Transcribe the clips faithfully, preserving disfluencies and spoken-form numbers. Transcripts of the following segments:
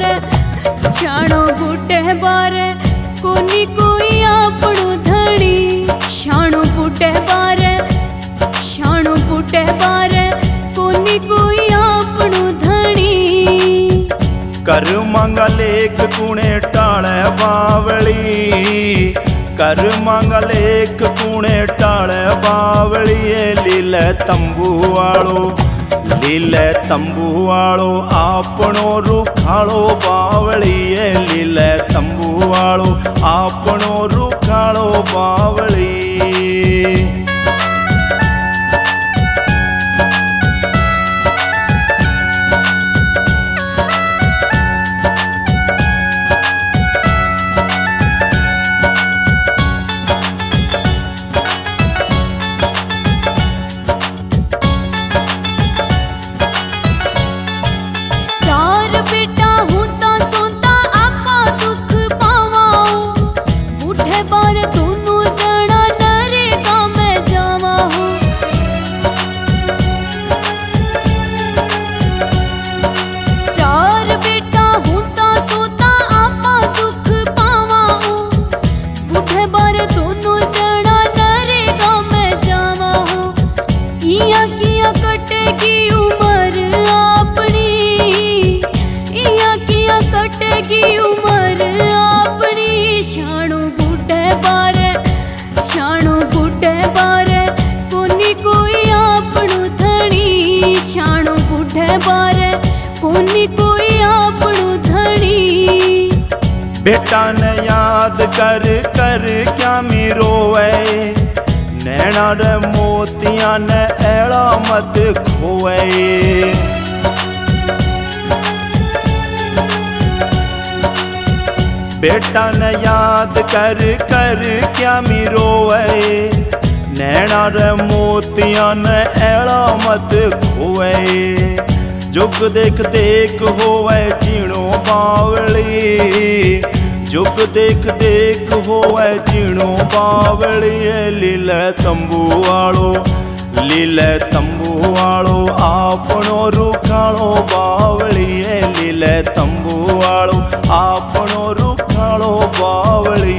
बारे शाणो बूटे बारे कोनी कोई आपणो धणी शाणो बूटे बारे शाणो बूटे बारे कोनी कोई आपणो धणी कर मंगलेक कुणे टाळे बावली कर मंगलेक कुणे टाळे बावली लीले तंबू वाळो लीले तंबू वाळो आपणो रुखाळो बावली लीले तंबू वाळो आपणो रुखाळो बावली बेटा ने याद कर कर क्या मिरोवे नैना रे मोतिया ने एड़ा मत खोए बेटा ने याद कर कर क्या मिरोवे नैना रे मोतिया ने एड़ा मत खोए जुग देख देख होवे जीणो बावली जुग देख देख होवे जीणो बावली लीले तंबू वाळो लीले तंबू वाळो आपणो रुखाळो बावली लीले तंबू वाळो आपणो रुखाळो बावली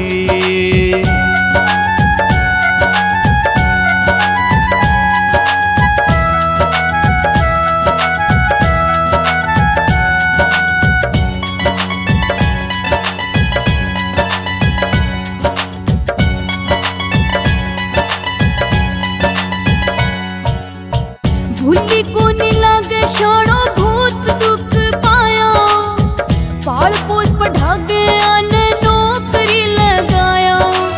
भूली कोनी लागे शाणो भूत दुख पाया पाल पोस पढ़ागे आने नौकरी लगाया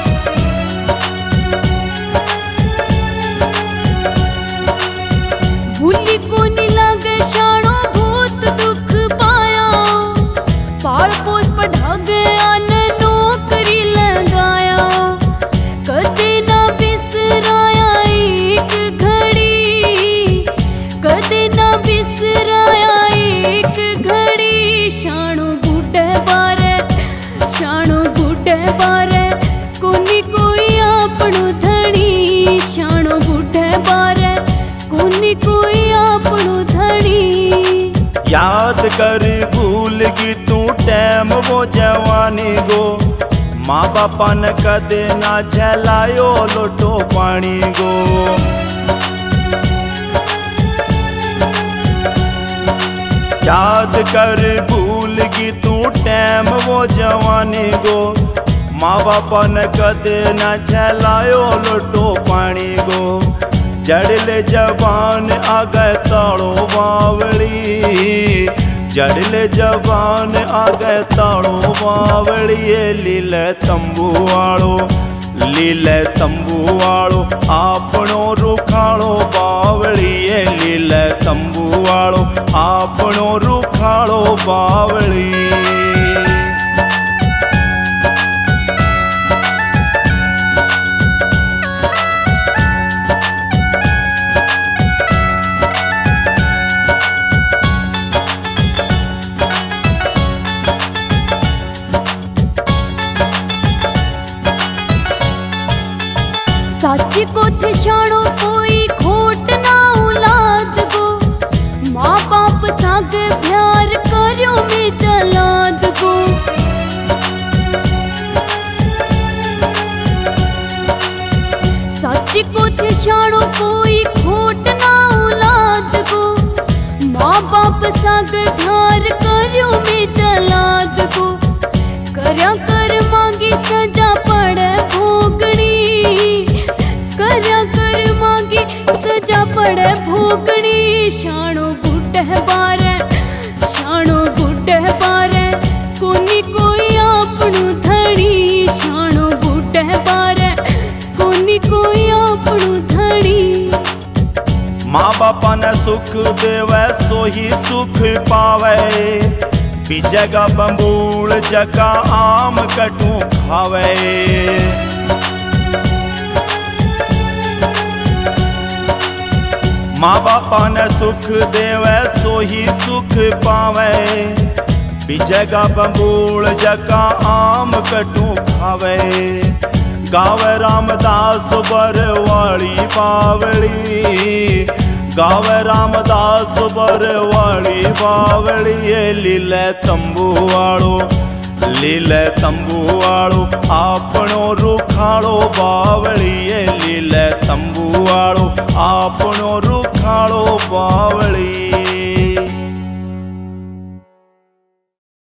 भूली कोनी लागे शाणो भूत दुख पाया पाल पोस पढ़ागे आने नौकरी लगाया कदे ना बिसराया एक घड़ी कदे ना बिसराया एक घड़ी शाणो बूटे बारे शाणो बूटे बारे कोनी कोई आपणो धणी शाणो बूटे बारे कोनी कोई आपणो धणी याद कर भूल गई तू टैम वो जवानी गो माँ बापा ने कदे ना झेलायो लोटो पानी गो याद कर भूल गई तू टैम वो जवानी गो माँ बापा ने कदे न झेलायो लोटो पानी गो जड़ले जवान आ गए ताड़ो बावली जड़ले जवान आ गए ताड़ो बावली लीले तंबू वाळो लीले तंबू वाळो आपणो रुखाळो बावली लीले तंबू वाळो आपणो रुखाळो बावली साची को थे शाणो कोई खोट ना औलाद गो माँ बाप साग प्यार करो में चला पड़े भूकड़ी शाणो बुढ़ बारे शाणो बुढ़ बारे कोनी कोई आपणु धणी शाणो बुढ़ बारे कोनी कोई आपणु धणी। माँ बापा ने सुख देवे सो ही सुख पावे बीजेगा बंबूल जका आम कटू खावे। माँ बापा ने सुख देवे सो ही सुख पावे बीजेगा बंबूल जका आम कटू खावे। गावे रामदास बरवाली बावली गावे रामदास बरवाली बावली लीले तंबू वालो लीले तंबू वालो आपणो रुखाड़ो बावली लीले तंबू वालो आपणो रुखाड़ो बावली।